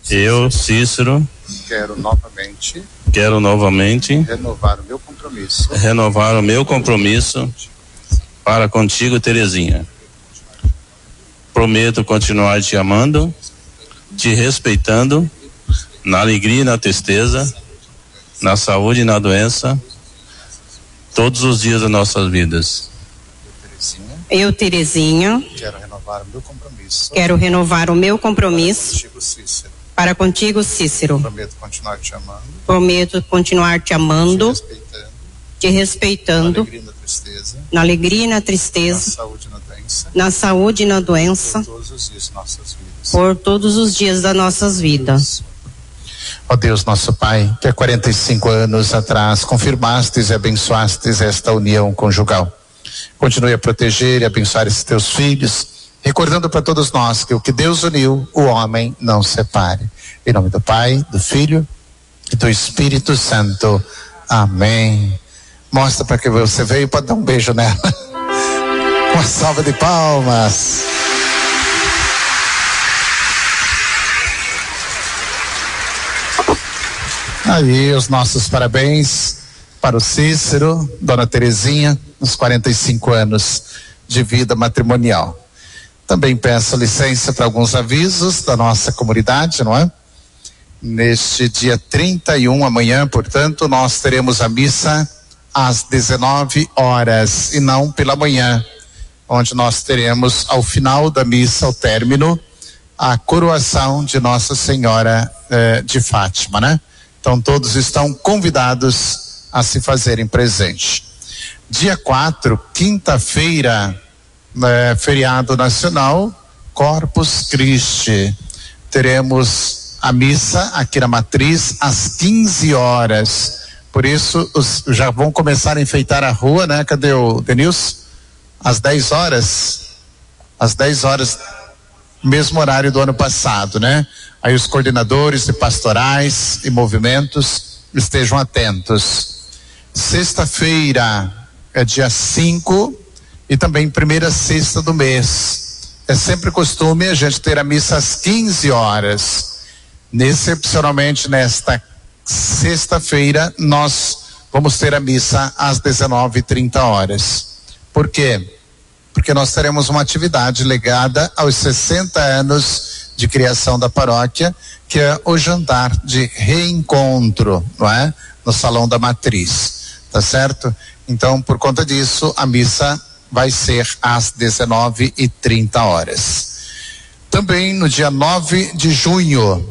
Eu, Cícero, quero novamente renovar o meu compromisso para contigo, Terezinha. Prometo continuar te amando, te respeitando, na alegria e na tristeza, na saúde e na doença, todos os dias das nossas vidas. Eu, Terezinha, quero renovar o meu compromisso para contigo, Cícero. Prometo continuar te amando, te respeitando, na alegria e na tristeza, na saúde e na doença, por todos os dias das nossas vidas. Ó Deus nosso Pai, que há 45 anos atrás confirmastes e abençoastes esta união conjugal. Continue a proteger e abençoar esses teus filhos, recordando para todos nós que o que Deus uniu, o homem não separe. Em nome do Pai, do Filho e do Espírito Santo. Amém. Mostra para que você veio, pode dar um beijo nela. Uma salva de palmas. Aí os nossos parabéns para o Cícero, Dona Terezinha, nos 45 anos de vida matrimonial. Também peço licença para alguns avisos da nossa comunidade, não é? Neste dia 31, amanhã, portanto, nós teremos a missa às 19 horas e não pela manhã, onde nós teremos ao final da missa, ao término, a coroação de Nossa Senhora de Fátima, né? Então todos estão convidados a se fazerem presente. Dia 4, quinta-feira, feriado nacional, Corpus Christi. Teremos a missa aqui na Matriz às 15 horas. Por isso, já vão começar a enfeitar a rua, né? Cadê o Denilson? Às 10 horas. Às 10 horas, mesmo horário do ano passado, né? Aí os coordenadores de pastorais e movimentos estejam atentos. Sexta-feira é dia 5 e também primeira sexta do mês. É sempre costume a gente ter a missa às 15 horas. Excepcionalmente nesta sexta-feira nós vamos ter a missa às 19h30. Por quê? Porque nós teremos uma atividade ligada aos 60 anos de criação da paróquia, que é o jantar de reencontro, não é? No Salão da Matriz, tá certo? Então, por conta disso, a missa vai ser às 19h30. Também no dia 9 de junho,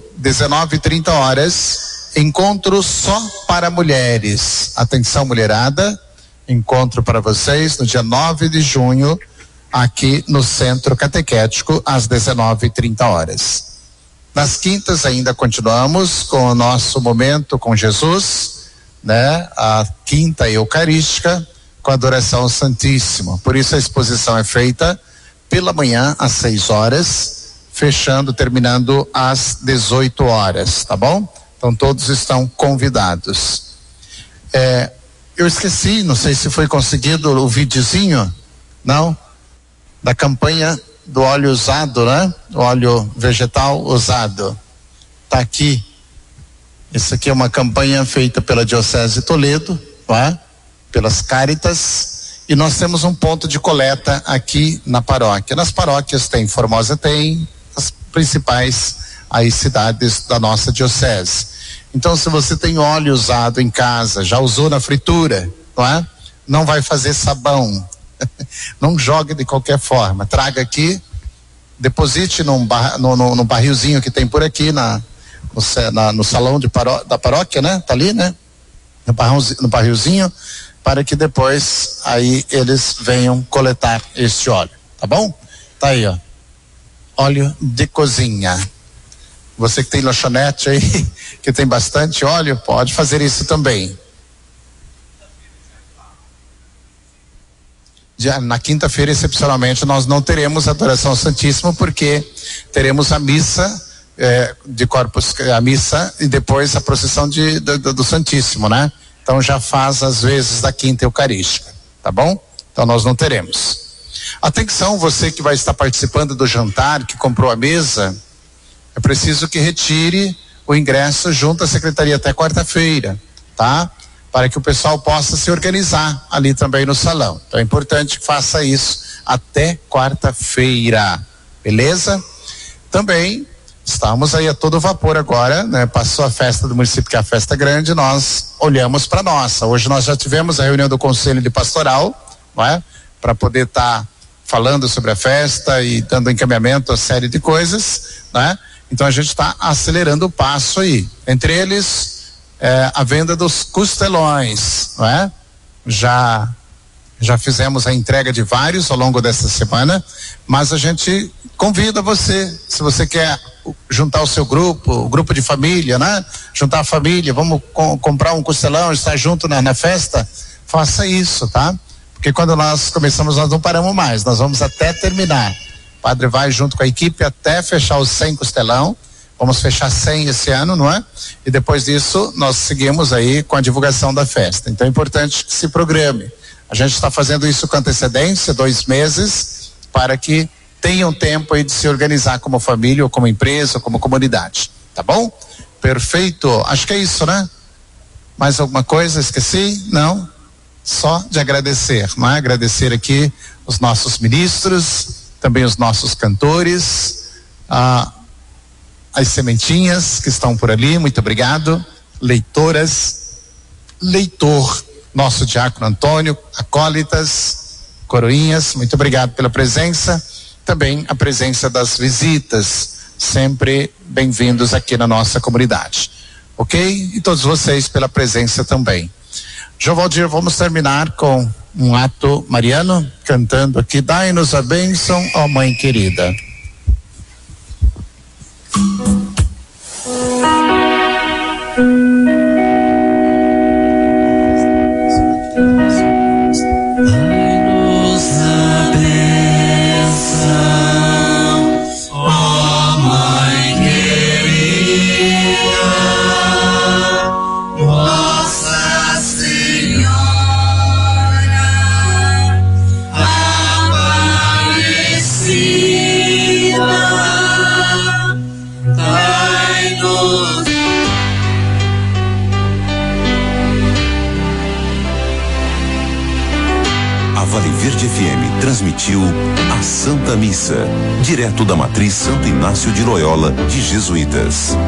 19h30, encontro só para mulheres. Atenção, mulherada, encontro para vocês no dia 9 de junho, aqui no Centro Catequético, às 19h30. Nas quintas ainda continuamos com o nosso momento com Jesus, né? A quinta eucarística com a adoração ao Santíssimo. Por isso a exposição é feita pela manhã às 6 horas, terminando às 18 horas, tá bom? Então todos estão convidados. Eu esqueci, não sei se foi conseguido o videozinho, não? Da campanha do óleo usado, né? O óleo vegetal usado. Tá aqui. Isso aqui é uma campanha feita pela Diocese de Toledo, tá? Pelas Cáritas, e nós temos um ponto de coleta aqui na paróquia. Nas paróquias tem, Formosa tem, as principais aí cidades da nossa diocese. Então, se você tem óleo usado em casa, já usou na fritura, não é? Não vai fazer sabão. Não jogue de qualquer forma, traga aqui, deposite no barrilzinho que tem por aqui no salão da paróquia, né? Tá ali, né? No barrilzinho, para que depois aí eles venham coletar este óleo, tá bom? Tá aí, ó, óleo de cozinha. Você que tem lanchonete aí, que tem bastante óleo, pode fazer isso também. Na quinta-feira, excepcionalmente, nós não teremos adoração ao Santíssimo, porque teremos a missa de Corpus, a missa e depois a procissão do Santíssimo, né? Então já faz às vezes da quinta eucarística, tá bom? Então nós não teremos. Atenção, você que vai estar participando do jantar, que comprou a mesa, é preciso que retire o ingresso junto à secretaria até quarta-feira, tá? Para que o pessoal possa se organizar ali também no salão. Então é importante que faça isso até quarta-feira, beleza? Também estamos aí a todo vapor agora, né? Passou a festa do município, que é a festa grande, nós olhamos para nossa. Hoje nós já tivemos a reunião do Conselho de Pastoral, não é? Para poder estar falando sobre a festa e dando encaminhamento a série de coisas, né? Então a gente está acelerando o passo aí. Entre eles, a venda dos costelões, não é? Já fizemos a entrega de vários ao longo dessa semana, mas a gente convida você, se você quer juntar o seu grupo, o grupo de família, né? Juntar a família, vamos comprar um costelão, estar junto na festa, faça isso, tá? Porque quando nós começamos, nós não paramos mais, nós vamos até terminar. O padre vai junto com a equipe até fechar os 100 costelão, vamos fechar 100 esse ano, não é? E depois disso, nós seguimos aí com a divulgação da festa. Então é importante que se programe. A gente está fazendo isso com antecedência, 2 meses, para que tenham tempo aí de se organizar como família, ou como empresa, ou como comunidade. Tá bom? Perfeito. Acho que é isso, né? Mais alguma coisa? Esqueci? Não? Só de agradecer, não é? Agradecer aqui os nossos ministros, também os nossos cantores, as sementinhas que estão por ali, muito obrigado. Leitoras, leitor, nosso diácono Antônio, acólitas, coroinhas, muito obrigado pela presença. Também a presença das visitas, sempre bem-vindos aqui na nossa comunidade, ok? E todos vocês pela presença também. João Valdir, vamos terminar com um ato mariano, cantando aqui, dai-nos a bênção, ó Mãe querida. FM transmitiu a Santa Missa, direto da Matriz Santo Inácio de Loyola de Jesuítas.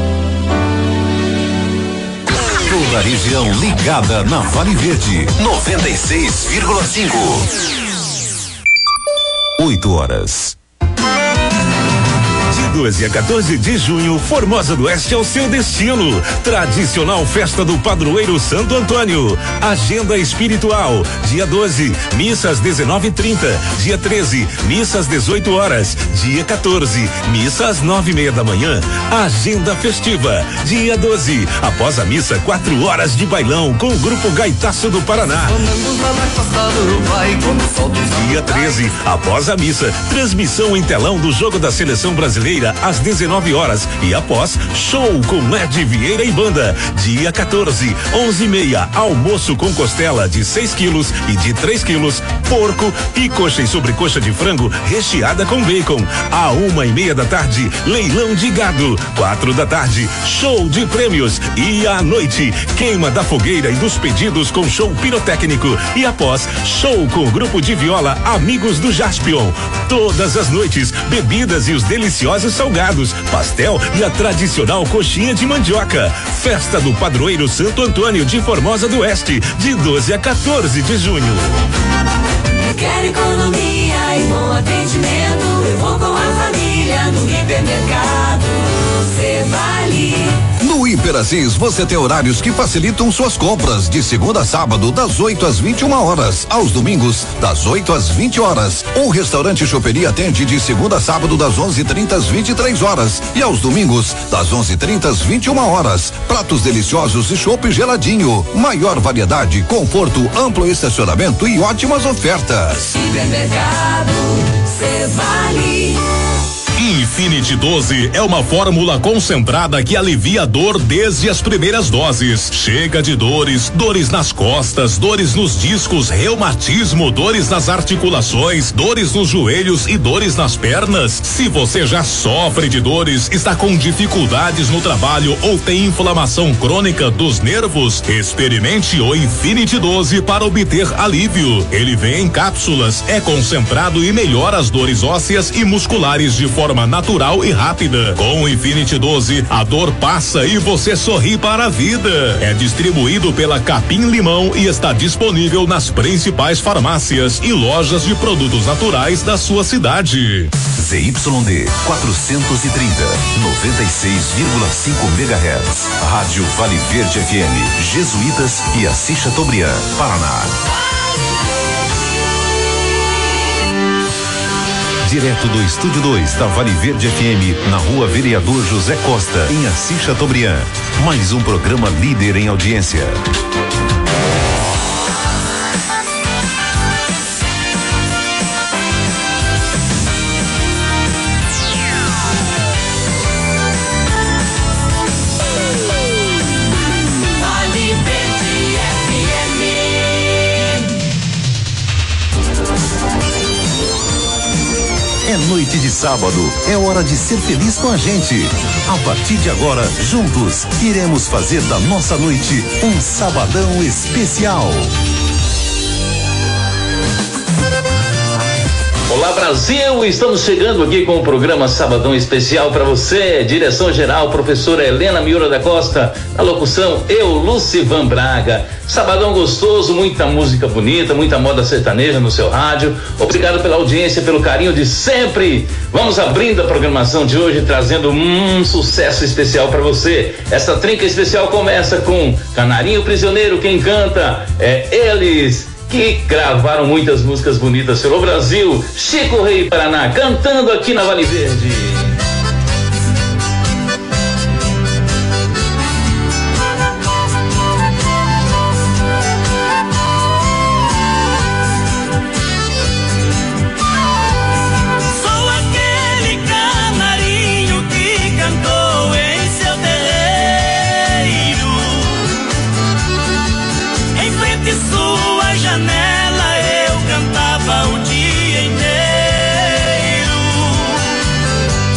Toda a região ligada na Vale Verde, 96,5. 8h. De 12 a 14 de junho, Formosa do Oeste é o seu destino. Tradicional festa do padroeiro Santo Antônio. Agenda espiritual. Dia 12, missa às 19h30. Dia 13, missa às 18h. Dia 14, missa às 9:30 da manhã. Agenda festiva. Dia 12, após a missa, 4 horas de bailão com o grupo Gaitaço do Paraná. Dia 13, após a missa, transmissão em telão do jogo da seleção brasileira às 19h e após, show com Ed Vieira e banda. Dia 14, 11h30, almoço com costela de 6 quilos e de 3 quilos, porco e coxa e sobrecoxa de frango recheada com bacon. À 1:30 da tarde, leilão de gado. 4 da tarde, show de prêmios. E à noite, queima da fogueira e dos pedidos com show pirotécnico. E após, show com o grupo de viola Amigos do Jaspion. Todas as noites, bebidas e os deliciosos salgados, pastel e a tradicional coxinha de mandioca. Festa do Padroeiro Santo Antônio de Formosa do Oeste, de 12 a 14 de junho. Quer economia e bom atendimento? Eu vou com a família no hipermercado Cevale. No Hiperassis você tem horários que facilitam suas compras, de segunda a sábado das 8 às 21h, aos domingos das 8 às 20h. O restaurante Choperia atende de segunda a sábado das 11h30 às 23h e aos domingos das 11h30 às 21h. Pratos deliciosos e chopp geladinho, maior variedade, conforto, amplo estacionamento e ótimas ofertas. Hipermercado Cevale. Infinity 12 é uma fórmula concentrada que alivia a dor desde as primeiras doses. Chega de dores nas costas, dores nos discos, reumatismo, dores nas articulações, dores nos joelhos e dores nas pernas. Se você já sofre de dores, está com dificuldades no trabalho ou tem inflamação crônica dos nervos, experimente o Infinity 12 para obter alívio. Ele vem em cápsulas, é concentrado e melhora as dores ósseas e musculares de forma natural e rápida. Com o Infinity 12, a dor passa e você sorri para a vida. É distribuído pela Capim Limão e está disponível nas principais farmácias e lojas de produtos naturais da sua cidade. ZYD 430, 96,5 MHz. Rádio Vale Verde FM, Jesuítas e Assis Chateaubriand, Paraná. Direto do Estúdio 2 da Vale Verde FM, na Rua Vereador José Costa, em Assis Chateaubriand. Mais um programa líder em audiência. É noite de sábado, é hora de ser feliz com a gente. A partir de agora, juntos, iremos fazer da nossa noite um sabadão especial. Olá Brasil, estamos chegando aqui com o programa Sabadão Especial para você. Direção geral, professora Helena Miura da Costa. Na locução, eu, Lucivan Braga. Sabadão gostoso, muita música bonita, muita moda sertaneja no seu rádio. Obrigado pela audiência, pelo carinho de sempre. Vamos abrindo a programação de hoje, trazendo um sucesso especial para você. Essa trinca especial começa com Canarinho Prisioneiro, quem canta é eles, que gravaram muitas músicas bonitas pelo Brasil. Chico Rei Paraná, cantando aqui na Vale Verde. Janela eu cantava o dia inteiro.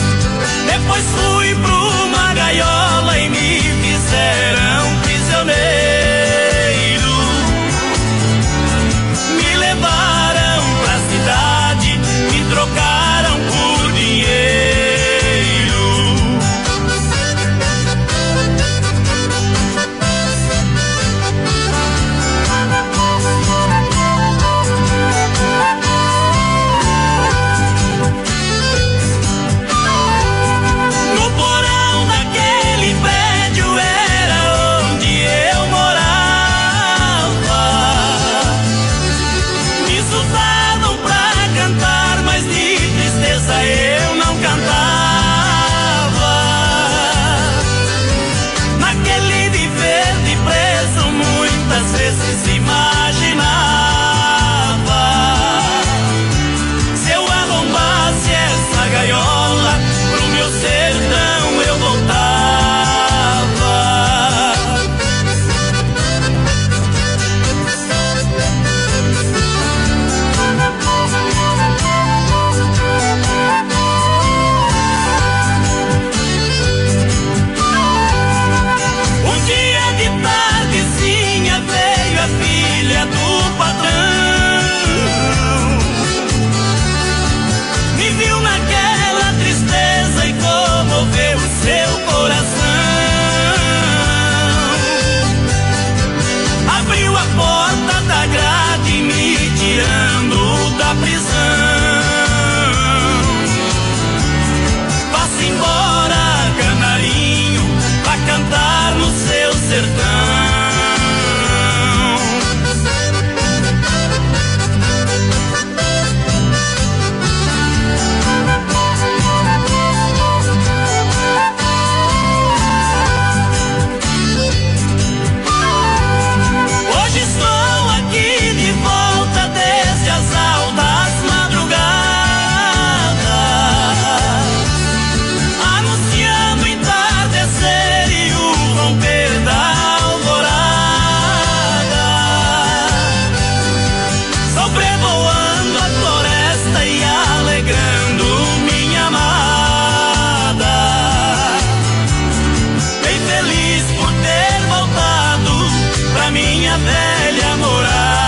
minha velha morada.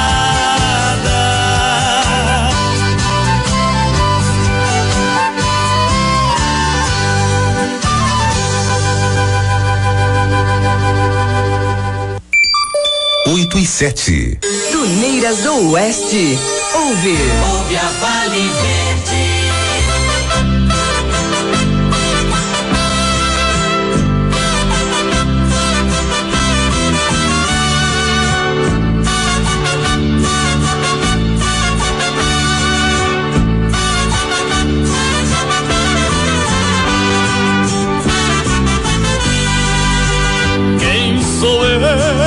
8:07. Tuneiras do Oeste. Ouve a Vale Verde. Quem sou eu?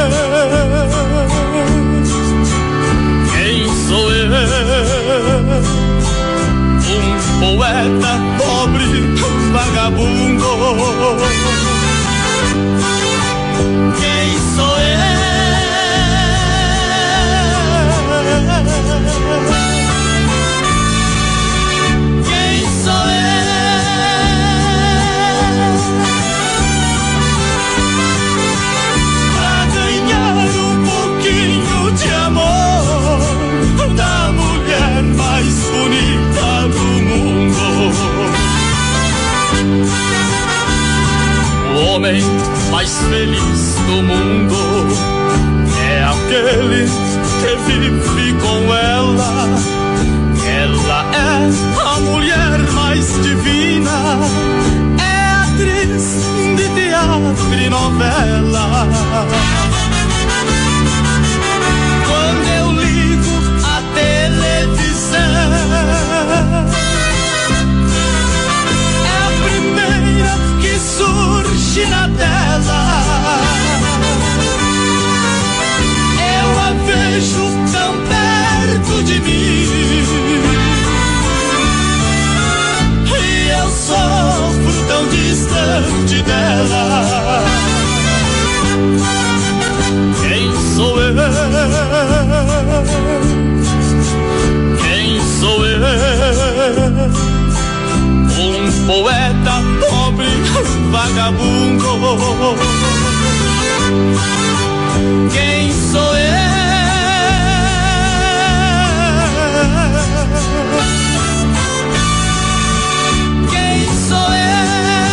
Poeta pobre, vagabundo. Quem sou eu? Quem sou eu? Pra ganhar um pouquinho de amor da mulher mais bonita do mundo. O homem mais feliz do mundo é aquele que vive com ela. Ela é a mulher mais divina, é atriz de teatro e novela. Quando eu ligo a televisão, surge na tela, eu a vejo tão perto de mim e eu sofro tão distante dela. Quem sou eu? Quem sou eu? Um poeta pobre, vagabundo. Quem sou eu? Quem sou eu?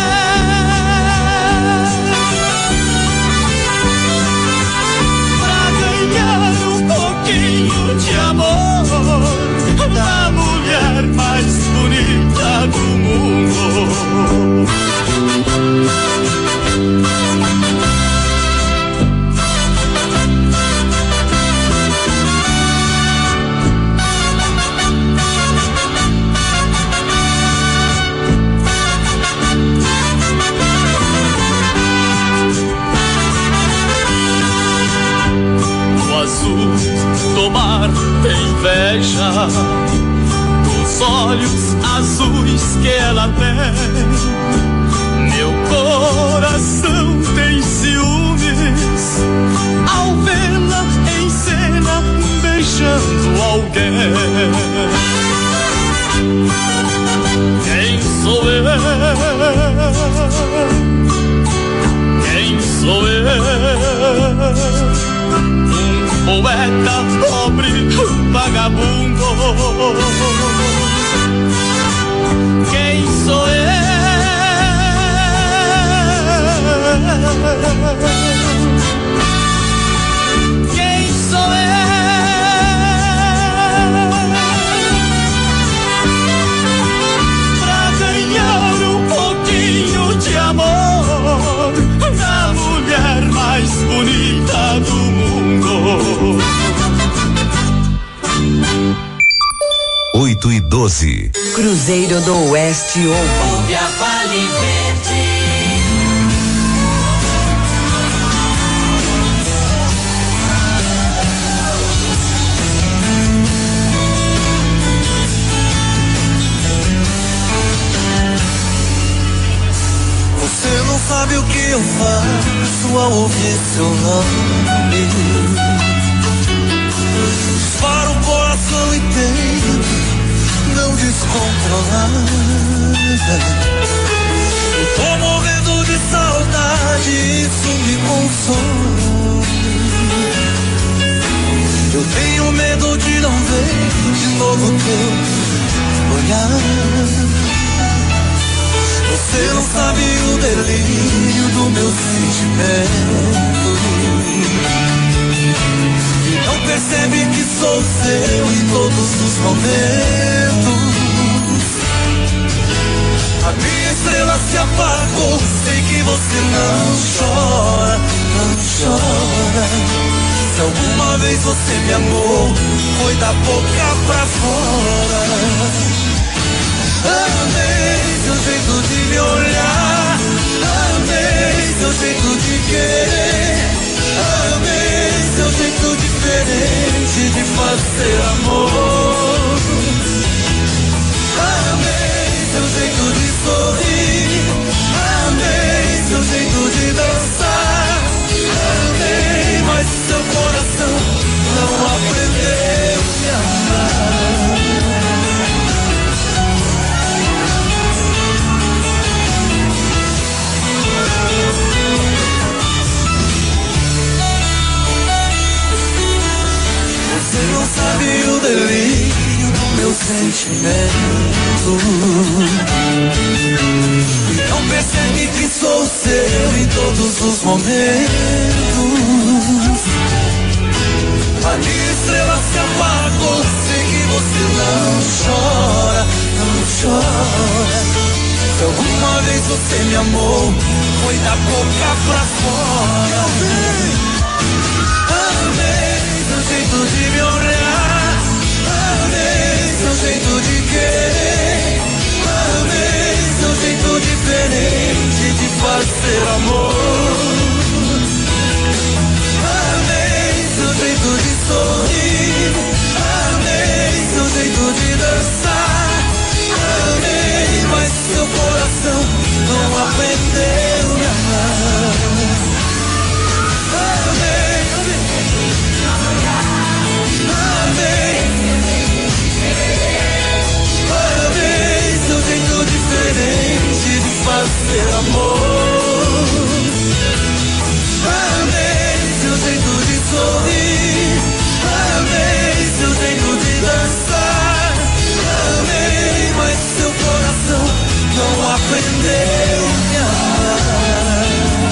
Pra ganhar um pouquinho de amor da mulher mais bonita do mundo. O azul do mar tem inveja dos olhos azuis que ela tem. Meu coração tem ciúmes ao vê-la em cena beijando alguém. Quem sou eu? Quem sou eu? Um poeta pobre, vagabundo. Quem sou eu? Quem sou eu? Pra ganhar um pouquinho de amor da mulher mais bonita do mundo. 8:12. Cruzeiro do Oeste ouve a Vale Verde. Você não sabe o que eu faço ao ouvir seu nome. Para o coração inteiro não descontrolada. Eu tô morrendo de saudade, isso me consome. tenho medo de não ver de novo teu olhar. Você não sabe o delírio do meu sentimento. Não percebe que sou seu em todos os momentos. A minha estrela se apagou, sei que você não chora, não chora. Se alguma vez você me amou, foi da boca pra fora. Amei seu jeito de me olhar, amei seu jeito de querer, amei seu jeito diferente de fazer amor. Amei seu jeito de sorrir, amei seu jeito de dançar, amei, mas seu coração não aprendeu a me amar. Você não sabe o delírio do meu sentimento. E não percebe que sou seu em todos os momentos. A minha estrela se apagou, sei que você não chora, não chora. Se alguma vez você me amou, foi da boca pra fora. Amei seu jeito de me olhar, amei seu jeito de querer, amei seu jeito diferente de fazer amor. Amei seu jeito de sorrir, amei seu jeito de dançar, amei, mas seu coração não aprendeu a me amar. Amei, amei seu jeito diferente de fazer amor. Amei seu jeito de sorrir, amei seu jeito de dançar, amei, mas seu coração não aprendeu a me amar.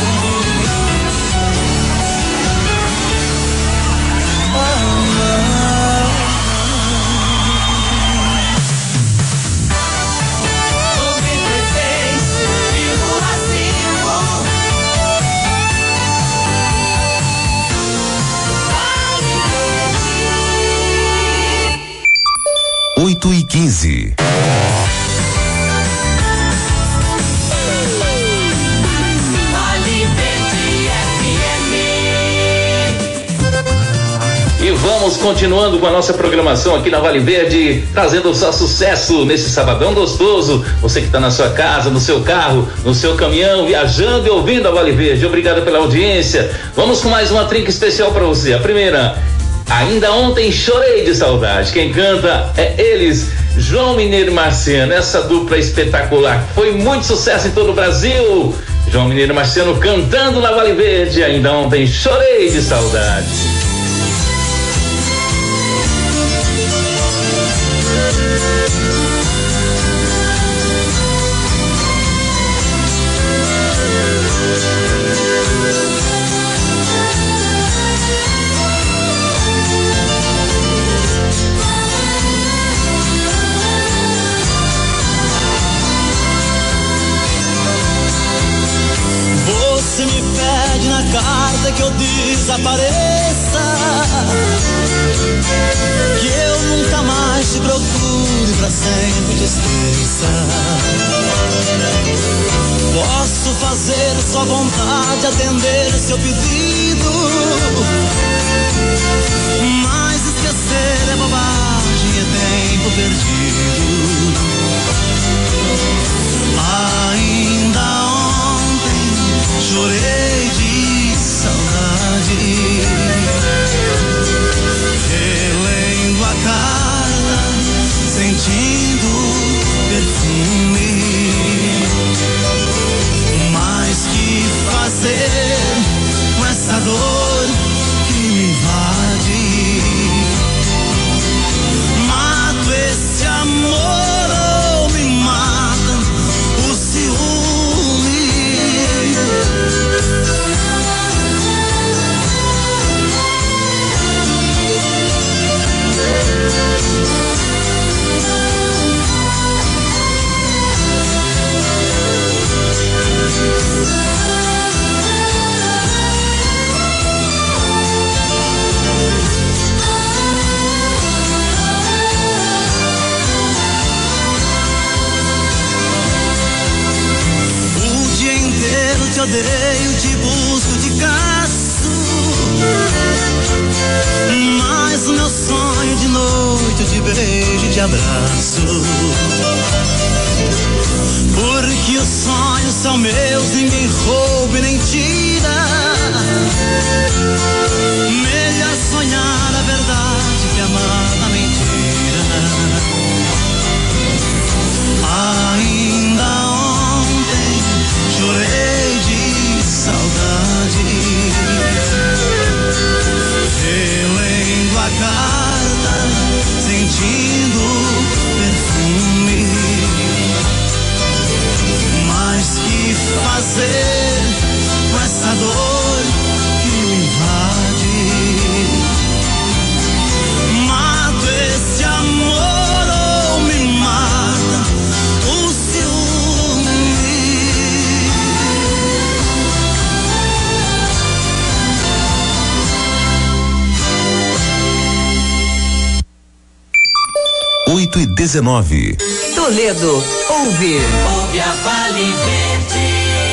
Oito e 15. E vamos continuando com a nossa programação aqui na Vale Verde, trazendo só sucesso nesse sabadão gostoso. Você que está na sua casa, no seu carro, no seu caminhão, viajando e ouvindo a Vale Verde. Obrigado pela audiência. Vamos com mais uma trinca especial para você. A primeira, Ainda Ontem Chorei de Saudade. Quem canta é eles, João Mineiro e Marciano. Essa dupla espetacular foi muito sucesso em todo o Brasil. João Mineiro e Marciano cantando na Vale Verde. Ainda Ontem Chorei de Saudade. Você me pede na carta que eu desapareça, que eu nunca mais te procure, pra sempre te esqueça. Posso fazer sua vontade, atender seu pedido, mas esquecer é bobagem, é tempo perdido. Ainda chorei de saudade, relendo a cara, sentindo perfume. Mas que fazer com essa dor que me invade? de buço de caço, mas o meu sonho de noite, de beijo e de abraço. Porque os sonhos são meus, ninguém rouba e nem tira. Melhor sonhar a verdade que amar a mentira. Ainda ontem chorei de saudade, relendo a carta, sentindo perfume. Mas que fazer com essa dor que me invade? Mato esse amor ou me mata o ciúme? Oito e 19. Toledo, ouve a Vale Verde.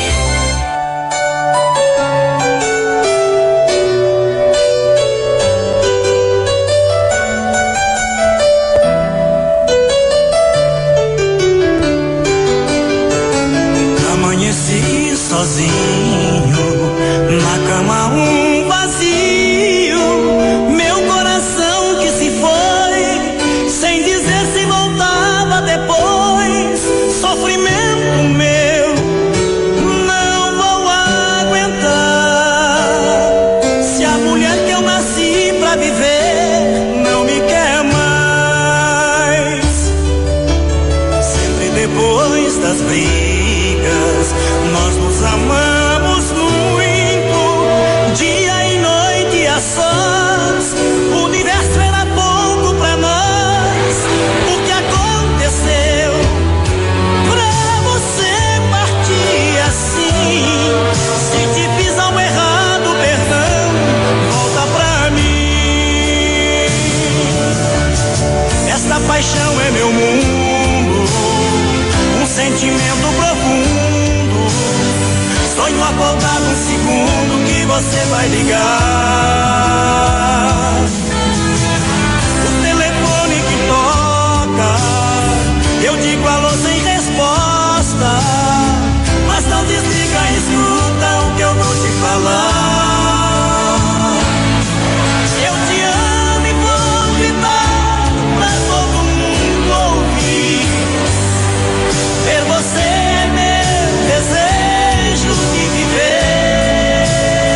Amanheci sozinho, na cama um vazio, meu coração que se foi, sem dizer se voltava depois, sofrimento meu, não vou aguentar, se a mulher que eu nasci pra viver não me quer mais, sempre depois das brigas, nós nos amamos muito, dia e noite a sós, o universo era pouco pra nós, o que aconteceu pra você partir assim? Se te fiz algo errado, perdão, volta pra mim. Esta paixão é meu mundo, um sentimento profundo. Sonho acordado um segundo que você vai ligar. O telefone que toca, eu digo alô sem resposta, mas não desliga, escuta o que eu vou te falar. Eu te amo e vou gritar pra todo mundo ouvir. Ver você é meu desejo de viver.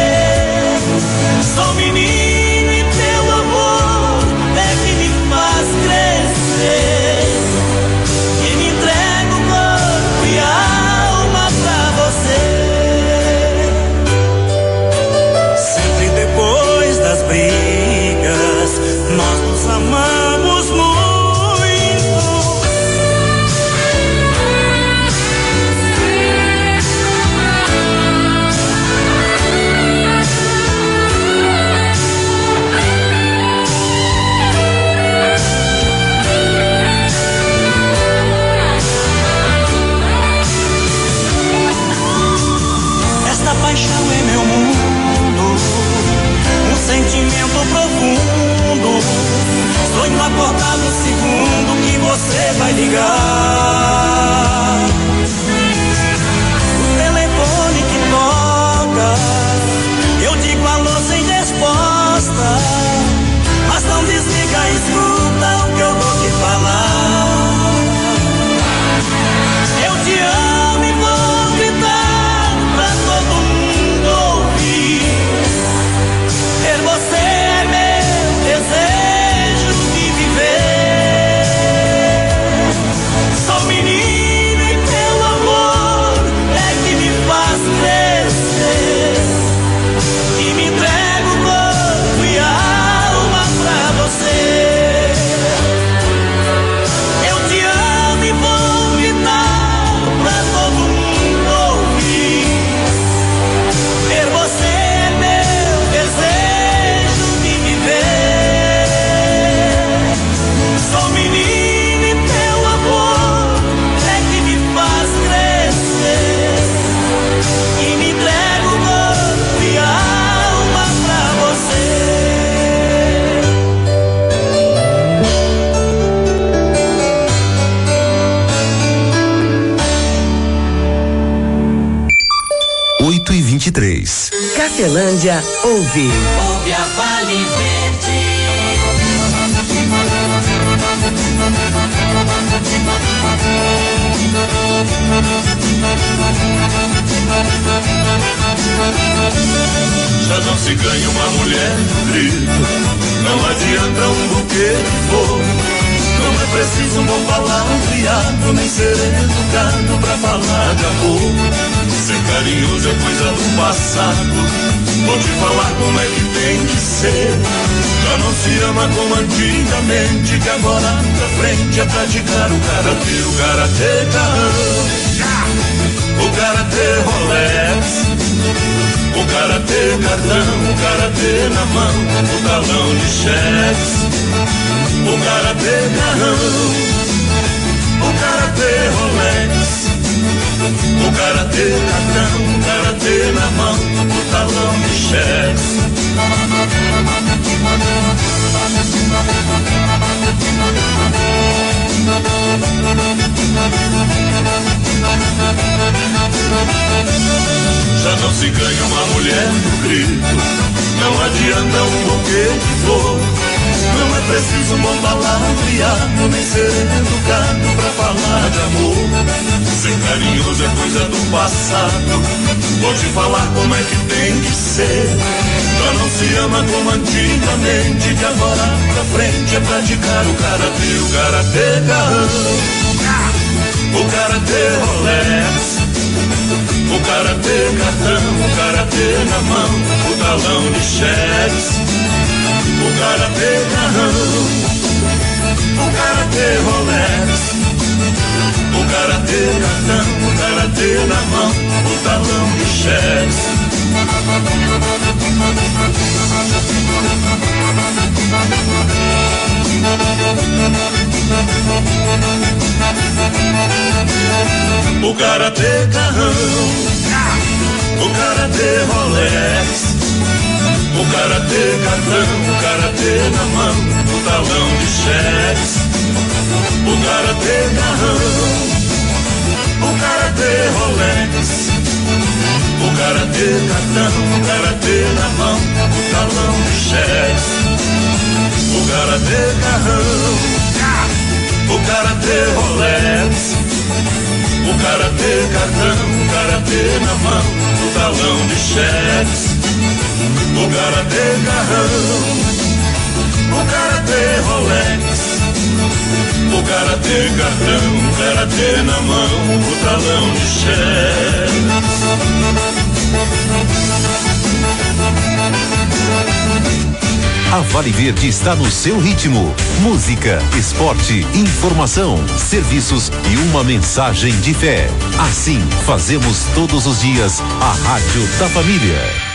Sou menino e teu amor é que me faz crescer. E me entrego corpo e alma pra você. Sempre depois das brigas, nós nos amamos muito. Esta paixão é meu mundo, um sentimento profundo. Sonho acordado no segundo que você vai ligar. O telefone que toca, eu digo alô sem resposta, mas não desliga, escuta o que eu vou te falar. Eu te amo e vou gritar pra todo mundo ouvir. Ter você é meu desejo de viver. Sou menino Cafelândia ouve. Ouve a Vale Verde. Já não se ganha uma mulher no grito, não adianta um buquê de flor. Não é preciso um bom palavreado, nem ser educado pra falar de amor. Ser carinhoso é coisa do passado, vou te falar como é que tem que ser. Já não se ama como antigamente, que agora pra frente é praticar o karatê. O karatê carrão, o karatê Rolex, o karatê cartão, o karatê na mão, o talão de cheques. O karatê carrão, o karatê Rolex, o karatê cartão, o karatê na mão, o talão de cheques. Já não se ganha uma mulher no grito, não adianta um buquê de flor. Não é preciso um bom palavreado, nem ser educado pra falar de amor. Ser carinhoso é coisa do passado, vou te falar como é que tem que ser. Já não se ama como antigamente, que agora pra frente é praticar o karatê carrão, o karatê Rolex, o karatê cartão, o karatê na mão, o talão de cheques. O karatê carrão, o karatê Rolex, o karatê cartão, o karatê na mão, o talão de cheques. O karatê carrão, o karatê Rolex, o karatê cartão, o karatê na mão, o talão de cheques. O karatê carrão, o karatê Rolex, o karatê cartão, o karatê na mão, o talão de cheques. O karatê carrão, o karatê Rolex, o karatê cartão, o karatê na mão, o talão de cheques. O karatê carrão, o karatê Rolex, o karatê cartão, o karatê na mão, o talão de cheques. A Vale Verde está no seu ritmo. Música, esporte, informação, serviços e uma mensagem de fé. Assim, fazemos todos os dias a Rádio da Família.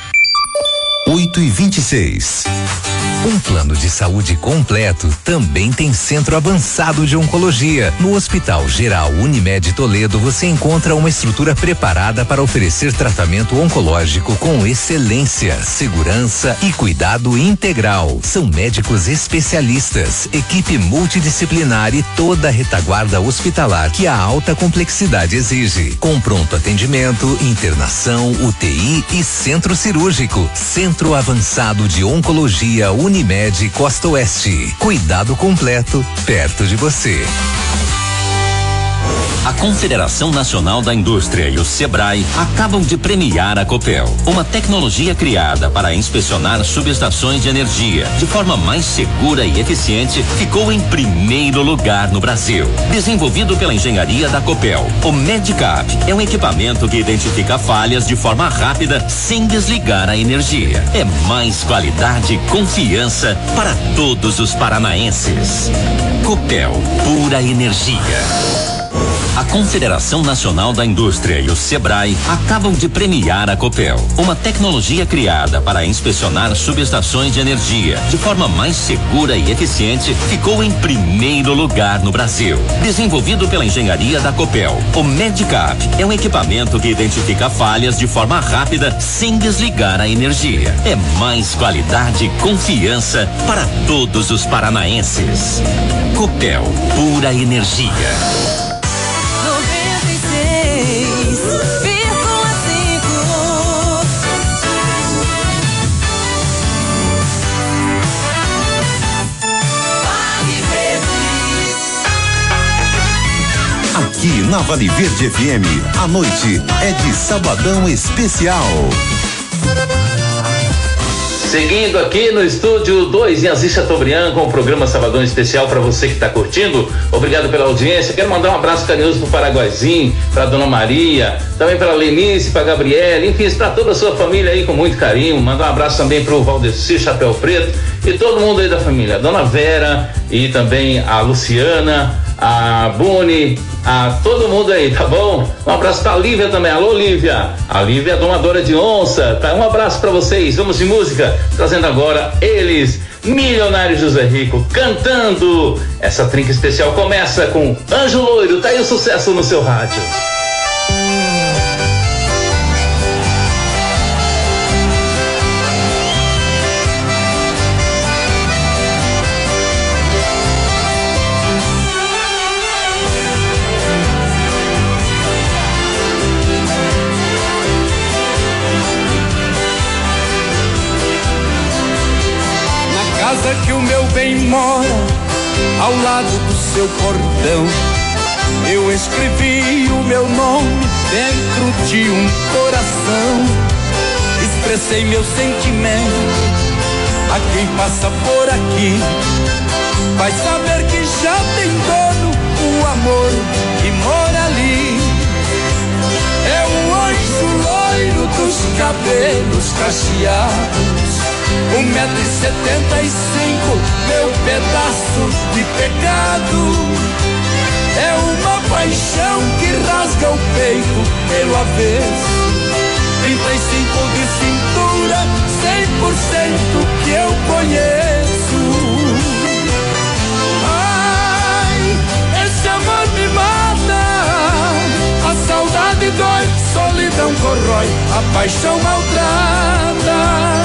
8h26. Um plano de saúde completo também tem Centro Avançado de Oncologia. No Hospital Geral Unimed Toledo você encontra uma estrutura preparada para oferecer tratamento oncológico com excelência, segurança e cuidado integral. São médicos especialistas, equipe multidisciplinar e toda a retaguarda hospitalar que a alta complexidade exige. Com pronto atendimento, internação, UTI e centro cirúrgico. Centro Avançado de Oncologia Unimed Costa Oeste. Cuidado completo, perto de você. A Confederação Nacional da Indústria e o Sebrae acabam de premiar a Copel, uma tecnologia criada para inspecionar subestações de energia de forma mais segura e eficiente, ficou em primeiro lugar no Brasil. Desenvolvido pela engenharia da Copel, o Medicap é um equipamento que identifica falhas de forma rápida sem desligar a energia. É mais qualidade e confiança para todos os paranaenses. Copel, pura energia. A Confederação Nacional da Indústria e o Sebrae acabam de premiar a Copel, uma tecnologia criada para inspecionar subestações de energia de forma mais segura e eficiente, ficou em primeiro lugar no Brasil. Desenvolvido pela engenharia da Copel, o Medicap é um equipamento que identifica falhas de forma rápida sem desligar a energia. É mais qualidade e confiança para todos os paranaenses. Copel, pura energia. Na Vale Verde FM, a noite é de Sabadão Especial. Seguindo aqui no estúdio 2 em Assis Chateaubriand com o programa Sabadão Especial para você que está curtindo. Obrigado pela audiência. Quero mandar um abraço carinhoso pro Paraguaizinho, pra Dona Maria, também pra Lenice, pra Gabriela, enfim, para toda a sua família aí com muito carinho. Mandar um abraço também pro Valdeci Chapéu Preto e todo mundo aí da família. A Dona Vera e também a Luciana, a Boni, a todo mundo aí, tá bom? Um abraço pra Lívia também. Alô, Lívia. A Lívia é domadora de onça, tá? Um abraço pra vocês. Vamos de música, trazendo agora eles, Milionário José Rico, cantando. Essa trinca especial começa com Anjo Loiro. Tá aí o sucesso no seu rádio. Que o meu bem mora ao lado do seu portão. Eu escrevi o meu nome dentro de um coração. Expressei meu sentimento a quem passa por aqui. Vai saber que já tem dono o amor que mora ali. É um anjo loiro dos cabelos cacheados, 1,75 m, meu pedaço de pecado. É uma paixão que rasga o peito pelo avesso, 35 de cintura, 100% que eu conheço. Ai, esse amor me mata, a saudade dói, solidão corrói, a paixão maltrata.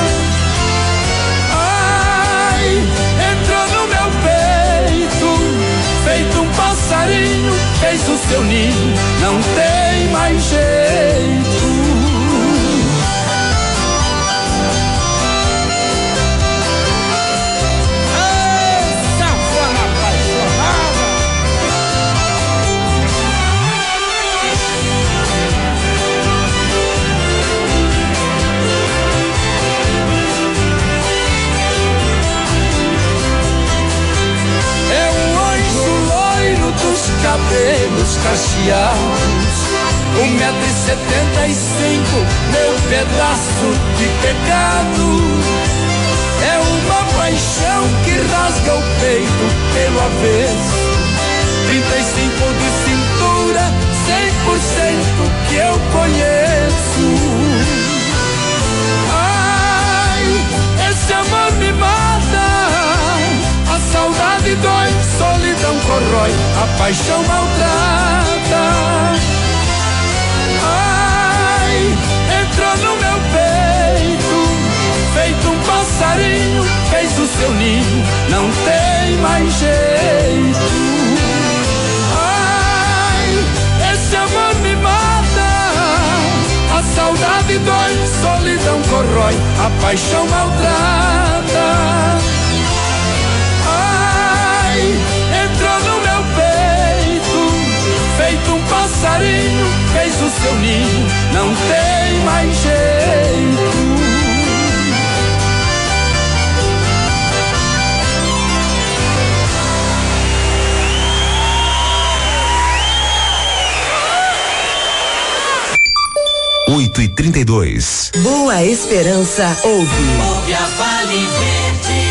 Entrou no meu peito, feito um passarinho, fez o seu ninho, não tem mais jeito. Cabelos cacheados, 1,75 m, meu pedaço de pecado. É uma paixão que rasga o peito pelo avesso, 35 de cintura, 100% que eu conheço. Ai, esse amor me mata, a saudade dói, solidão corrói, a paixão maltrata. Ai, entrou no meu peito, feito um passarinho, fez o seu ninho, não tem mais jeito. Ai, esse amor me mata, a saudade dói, solidão corrói, a paixão maltrata. Entrou no meu peito, feito um passarinho, fez o seu ninho, não tem mais jeito. Oito e 32. Boa Esperança ouve. Ouve a Vale Verde.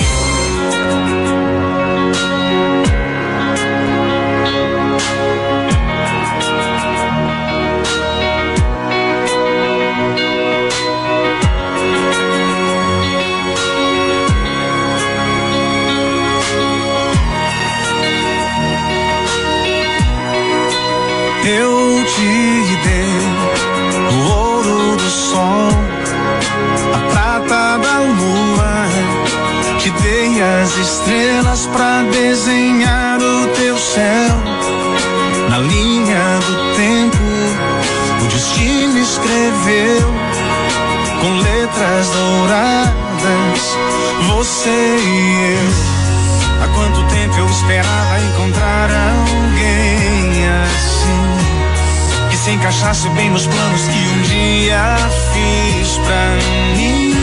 Eu te dei o ouro do sol, a prata da lua, te dei as estrelas pra desenhar o teu céu. Na linha do tempo, o destino escreveu com letras douradas, você e eu. Há quanto tempo eu esperava encontrar alguém assim, que se encaixasse bem nos planos que um dia fiz pra mim.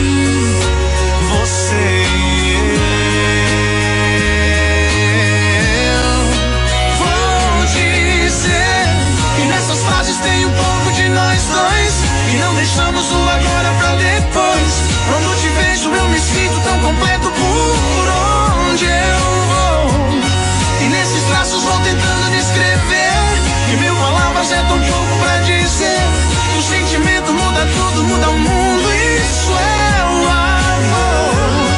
Você e eu. Vou dizer que nessas frases tem um pouco de nós dois, e não deixamos o agora pra depois. Quando te vejo eu me sinto tão completo por onde eu vou, e nesses traços vou tentando descrever, que mil palavras é tão pouco pra dizer, que o sentimento muda tudo, muda o mundo, isso é o amor.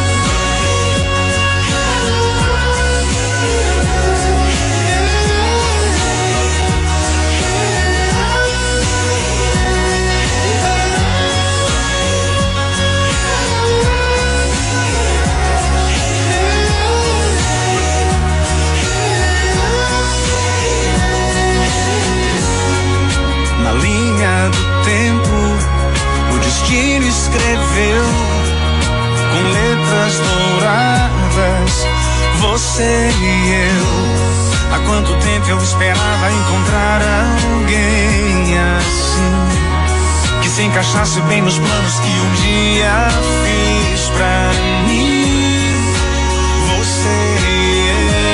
Na linha do tempo, o destino escreveu com letras douradas você e eu. Há quanto tempo eu esperava encontrar alguém assim, que se encaixasse bem nos planos que um dia fiz pra mim. Você e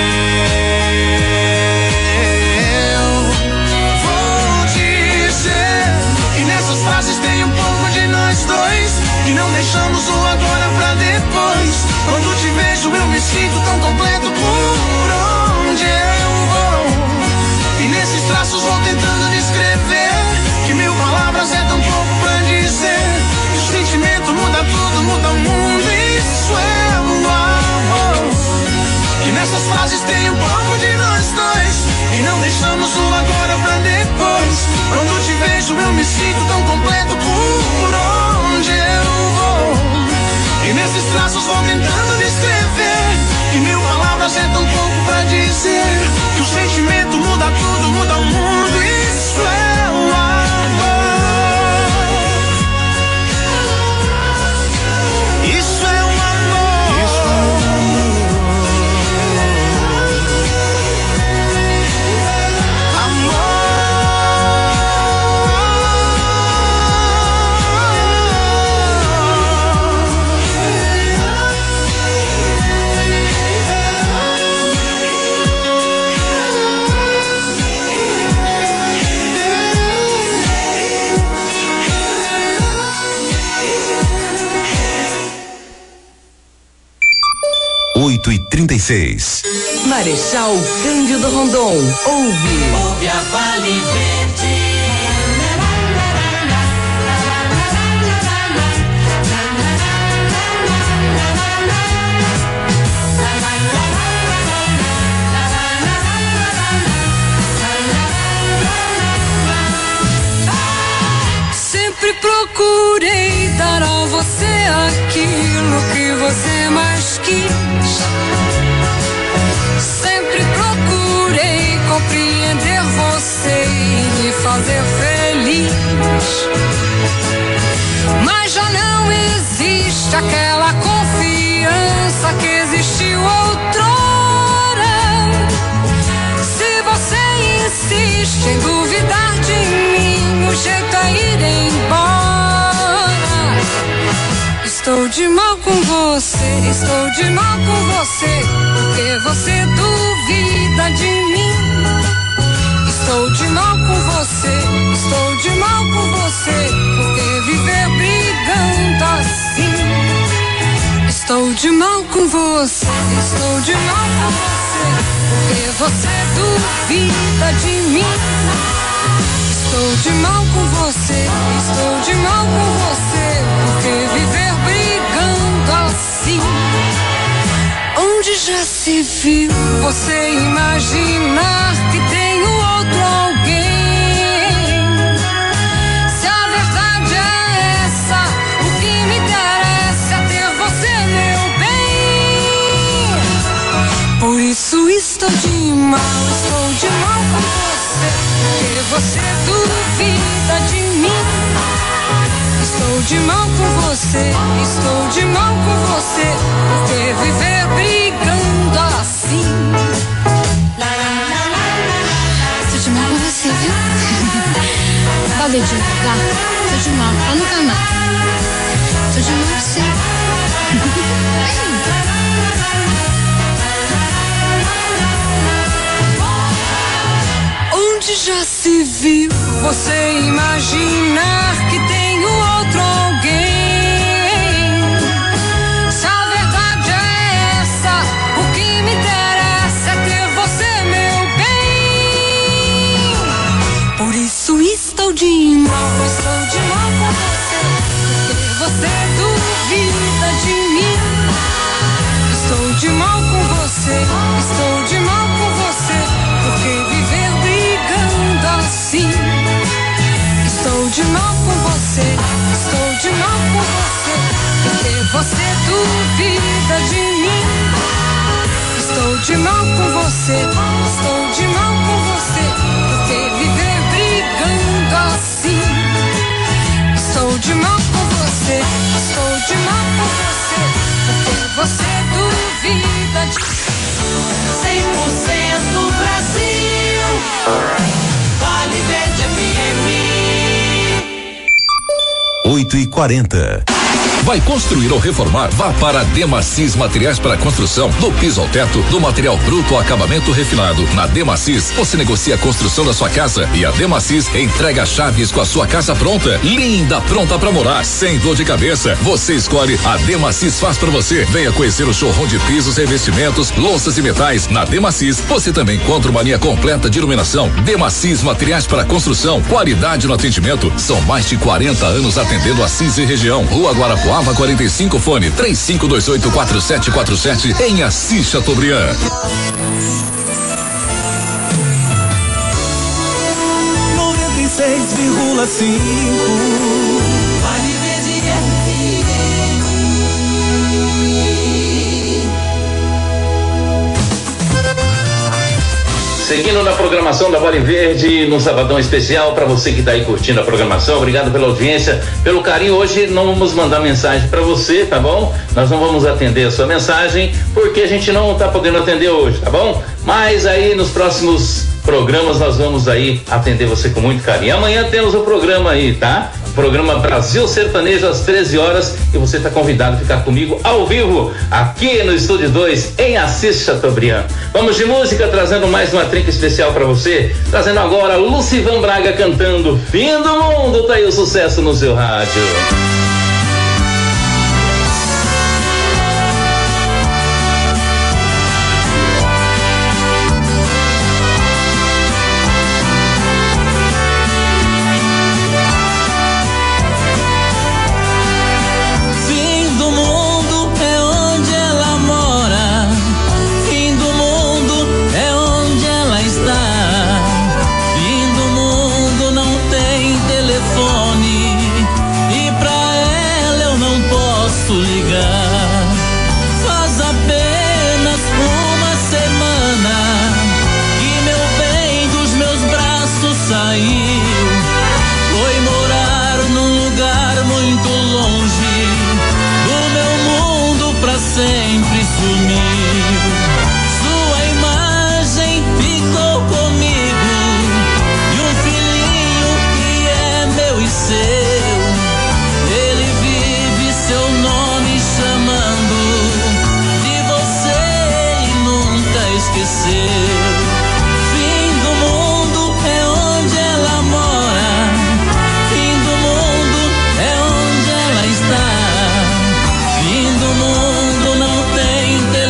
eu. Vou dizer que nessas frases tem um pouco de nós dois, e não deixamos o agora pra depois. Quando te vejo eu me sinto tão completo por onde eu vou, e nesses traços vou tentando descrever, que mil palavras é tão pouco pra dizer, que o sentimento muda tudo, muda o mundo, isso é o amor. Que nessas frases tem um pouco de nós dois, e não deixamos o agora pra depois. Quando te vejo eu me sinto tão completo por onde eu vou, e nesses traços vou tentando descrever, que mil palavras é tão pouco pra dizer, que o sentimento muda tudo, muda o mundo, isso é o amor. Isso é o amor. Isso é o e 36. Marechal Cândido Rondon. Ouve a Vale Verde. Sempre procurei dar a você aquilo que você mais quis. Sempre procurei compreender você e me fazer feliz. Mas já não existe aquela confiança que existiu outrora. Se você insiste em duvidar de mim, o jeito é ir embora. Estou de mal com você, estou de mal com você, porque você duvida de mim. Estou de mal com você, estou de mal com você, porque viver brigando assim. Estou de mal com você, estou de mal com você, porque você duvida de mim. Estou de mal com você, estou de mal com você, porque viver brigando assim. Onde já se viu você imaginar que tem outro alguém? Se a verdade é essa, o que me interessa é ter você, meu bem. Por isso estou de mal com você, porque você duvida de mim. Estou de mal com você, estou de mal com você, porque viver brigando assim. Estou de mal com devagar. Tô de mal, pra nunca mais. Tô de mal sim. Onde já se viu você imaginar que tem outro alguém? Se a verdade é essa, o que me interessa é ter você, meu bem. Por isso estou de mal com você, porque você duvida de mim. Estou de mal com você, estou de mal com você, porque viver brigando assim. Estou de mal com você, estou de mal com você, porque você duvida de mim. Estou de mal com você, estou de mal com você, porque viver brigando assim. Estou de mal com você, estou de mal com você, porque você duvida de 100% Brasil. Vale Verde FM. 8h40. Vai construir ou reformar? Vá para Demacis Materiais para Construção. Do piso ao teto, do material bruto ao acabamento refinado. Na Demacis, você negocia a construção da sua casa e a Demacis entrega chaves com a sua casa pronta. Linda, pronta para morar, sem dor de cabeça. Você escolhe, a Demacis faz para você. Venha conhecer o showroom de pisos, revestimentos, louças e metais. Na Demacis, você também encontra uma linha completa de iluminação. Demacis Materiais para Construção. Qualidade no atendimento. São mais de 40 anos atendendo Assis e região. Rua Guarapuava 45, fone 35284747 em Assis Chateaubriand. 96,5 Vale Verde Seguindo na programação da Vale Verde, no Sabadão Especial, para você que está aí curtindo a programação, obrigado pela audiência, pelo carinho. Hoje não vamos mandar mensagem para você, tá bom? Nós não vamos atender a sua mensagem, porque a gente não está podendo atender hoje, tá bom? Mas aí nos próximos programas nós vamos aí atender você com muito carinho. Amanhã temos o programa aí, tá? Programa Brasil Sertanejo às 13 horas e você está convidado a ficar comigo ao vivo aqui no Estúdio 2 em Assis Chateaubriand. Vamos de música, trazendo mais uma trinca especial para você, trazendo agora Lucivan Braga cantando Fim do Mundo. Tá aí o sucesso no seu rádio. Fim do mundo não tem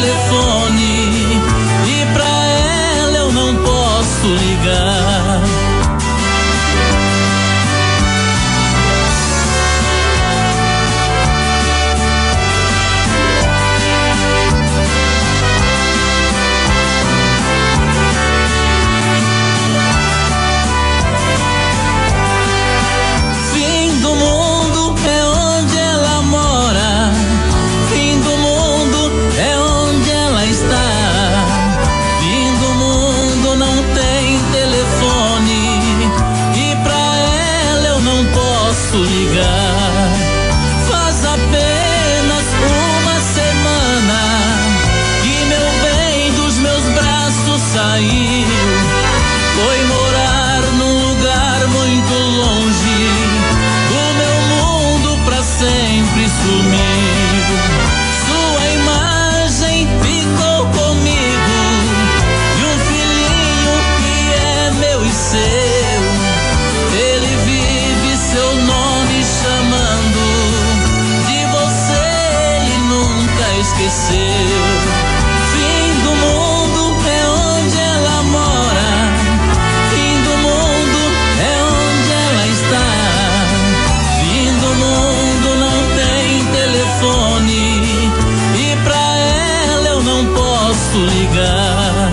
esqueceu. Fim do mundo é onde ela mora. Fim do mundo é onde ela está. Fim do mundo não tem telefone e pra ela eu não posso ligar.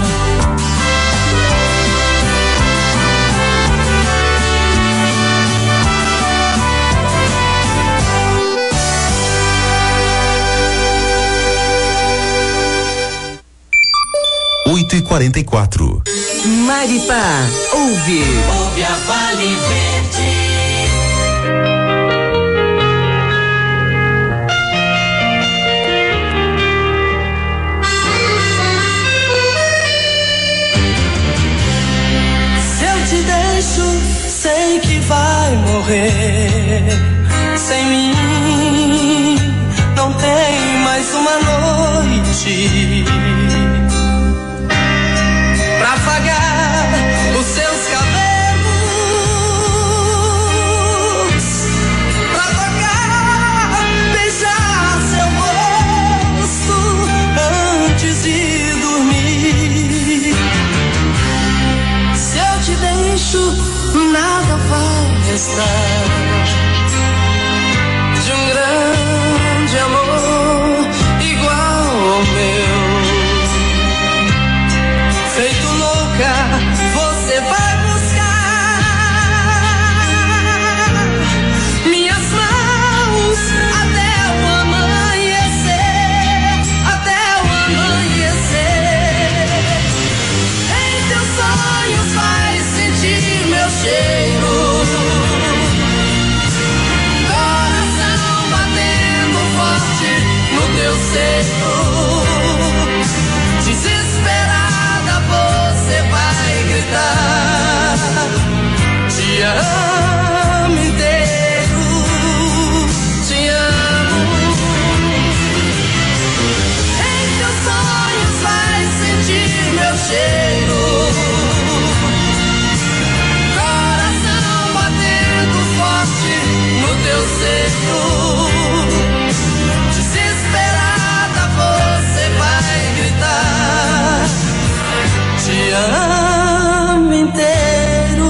E 44. Maripá, ouve a Vale Verde. Se eu te deixo, sei que vai morrer. Sem mim, não tem mais uma noite pra afagar os seus cabelos, pra tocar, beijar seu rosto antes de dormir. Se eu te deixo, nada vai restar de um grande amor igual ao meu. Feito louca, você vai buscar minhas mãos até o amanhecer, até o amanhecer. Em teus sonhos vai sentir meu cheiro, coração batendo forte no teu seio. Desesperada você vai gritar, te amo inteiro, te amo. Em teus sonhos vai sentir meu cheiro, coração batendo forte no teu seio. Desesperada você vai gritar, te amo inteiro.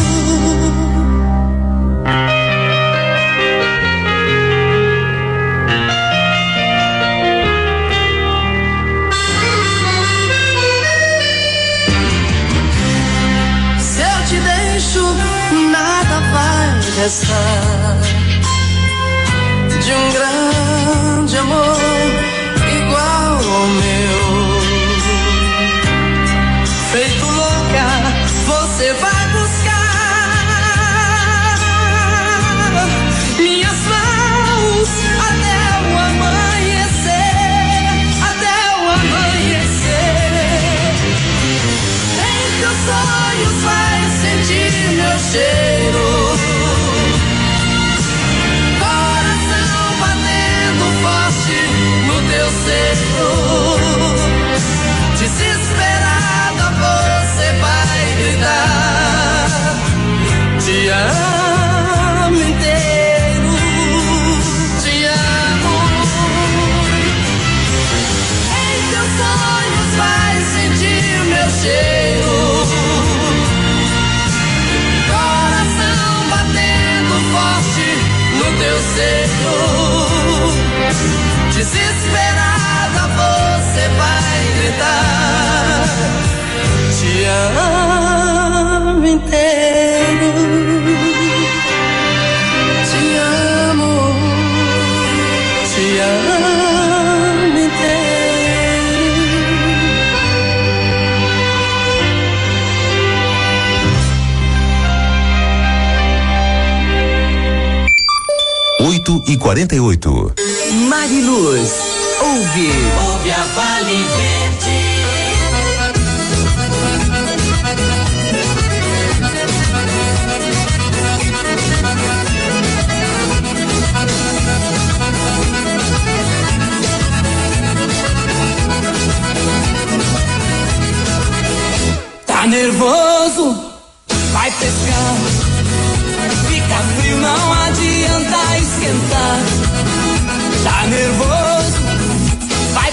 Se eu te deixo, nada vai restar de um grande amor igual ao meu. Feito louca, você vai buscar minhas mãos até o amanhecer, até o amanhecer. Em teus sonhos vai sentir meu cheiro, coração batendo forte no teu seio. Desesperada você vai gritar, te amo inteiro, te amo. Em teus sonhos vai sentir meu cheiro, coração batendo forte no teu seio. Desesperada você vai gritar, te amo inteiro, te amo inteiro. 8h48. Mariluz, ouve a Vale Verde. Tá nervoso? Vai pescar. Fica frio, não adianta esquentar. Tá nervoso? Vai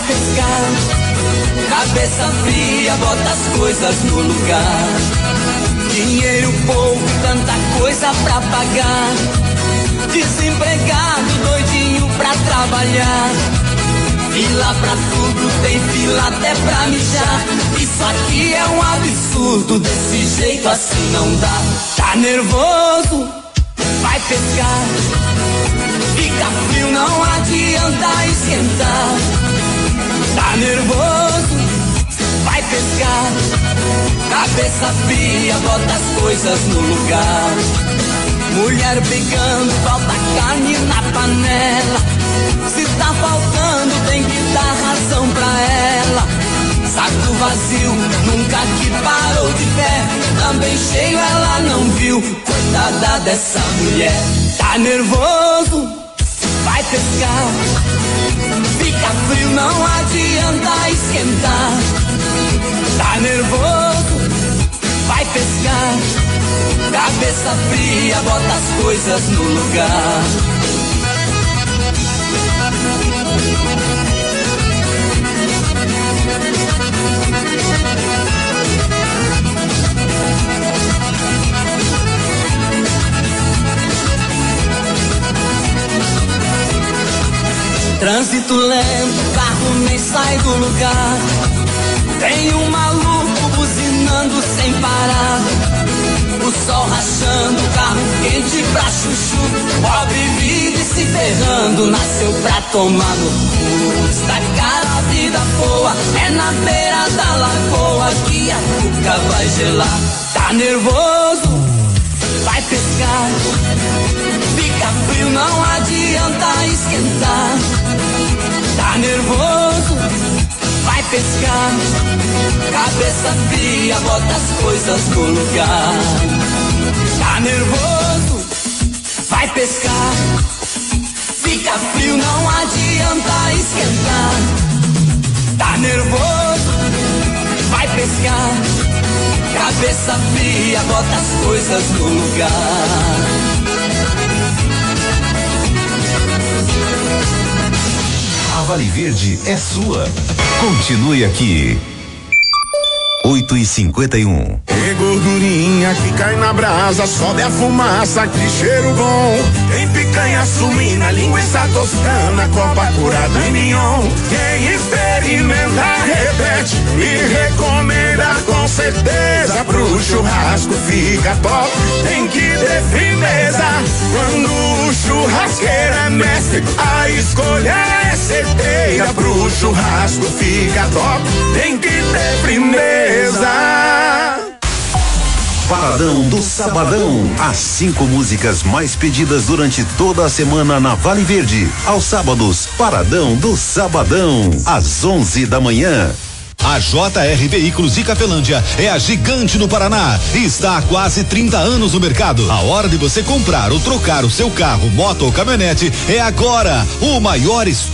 cabeça fria, bota as coisas no lugar. Dinheiro pouco, tanta coisa pra pagar. Desempregado, doidinho pra trabalhar. Fila pra tudo, tem fila até pra mijar. Isso aqui é um absurdo, desse jeito assim não dá. Tá nervoso? Vai pescar. Fica frio, não adianta esquentar. Tá nervoso? Vai pescar. Cabeça fria, bota as coisas no lugar. Mulher brigando, falta carne na panela. Se tá faltando, tem que dar razão pra ela. Saco vazio, nunca que parou de pé. Também cheio, ela não viu. Coitada dessa mulher. Tá nervoso? Vai pescar. Fica frio, não adianta esquentar. Tá nervoso? Vai pescar. Cabeça fria, bota as coisas no lugar. Trânsito lento, carro nem sai do lugar. Tem um maluco buzinando sem parar. O sol rachando, carro quente pra chuchu. Pobre vive se ferrando, nasceu pra tomar no cu. Está cara a vida boa, é na beira da lagoa que a cuca vai gelar. Tá nervoso? Vai pescar. Fica frio, não adianta esquentar. Tá nervoso? Vai pescar. Cabeça fria, bota as coisas no lugar. Tá nervoso? Vai pescar. Fica frio, não adianta esquentar. Tá nervoso? Vai pescar. Cabeça fria, bota as coisas no lugar. A Vale Verde é sua. Continue aqui. 8h51. E gordurinha que cai na brasa, sobe a fumaça, que cheiro bom. Tem picanha suína, linguiça toscana, copa curada em mignon. Quem experimenta repete e recomenda com certeza. Pro churrasco fica top, tem que ter firmeza. Quando o churrasqueiro é mestre, a escolha é certeira. Pro churrasco fica top, tem que ter firmeza. Paradão do Sabadão. As 5 músicas mais pedidas durante toda a semana na Vale Verde. Aos sábados, Paradão do Sabadão, às 11 da manhã. A JR Veículos de Cafelândia é a gigante no Paraná e está há quase 30 anos no mercado. A hora de você comprar ou trocar o seu carro, moto ou caminhonete é agora. O maior estoque